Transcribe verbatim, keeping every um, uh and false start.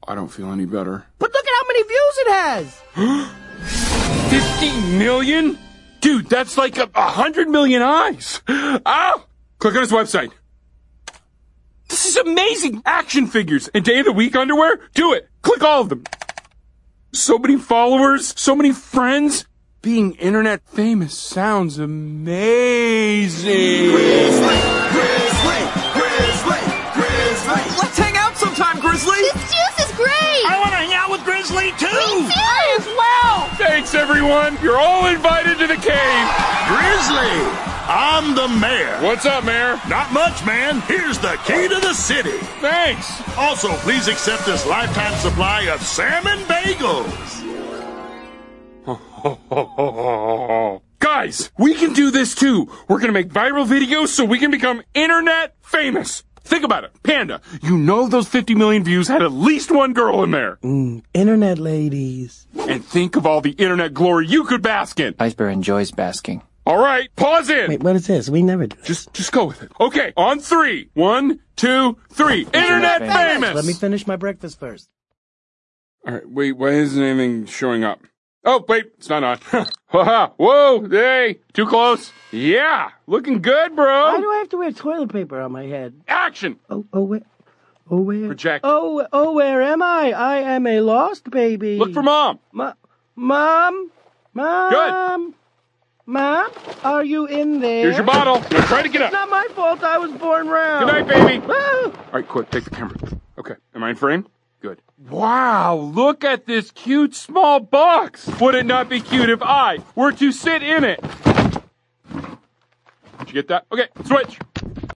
I don't feel any better. But look at how many views it has! fifty million? Dude, that's like a, a hundred million eyes. Ah! Click on his website. This is amazing. Action figures and day of the week underwear. Do it. Click all of them. So many followers, so many friends. Being internet famous sounds amazing. Grizzly, Grizzly, Grizzly, Grizzly. Let's hang out sometime, Grizzly. This juice is great. I want to hang out with Grizzly, too. Me too. I as well. Thanks, everyone. You're all invited to the cave. Grizzly, I'm the mayor. What's up, Mayor? Not much, man. Here's the key to the city. Thanks. Also, please accept this lifetime supply of salmon bagels. Guys, we can do this too. We're gonna make viral videos so we can become internet famous. Think about it. Panda, you know those fifty million views had at least one girl in there. Mm, internet ladies. And think of all the internet glory you could bask in. Iceberg enjoys basking. All right, pause in. Wait, what is this? We never do this. Just, just go with it. Okay, on three. One, two, three. Internet famous. famous. Let me finish my breakfast first. All right, wait, why isn't anything showing up? Oh, wait, it's not on. Whoa, hey, too close. Yeah, looking good, bro. Why do I have to wear toilet paper on my head? Action. Oh, oh, where? Oh, where? Project. Oh, oh, where am I? I am a lost baby. Look for Mom. Ma- Mom? Mom? Good. Mom? Are you in there? Here's your bottle. Now try to get It's up. not my fault. I was born round. Good night, baby. Ah! All right, quick, take the camera. Okay, am I in frame? Good. Wow, look at this cute small box. Would it not be cute if I were to sit in it? Did you get that? Okay, switch.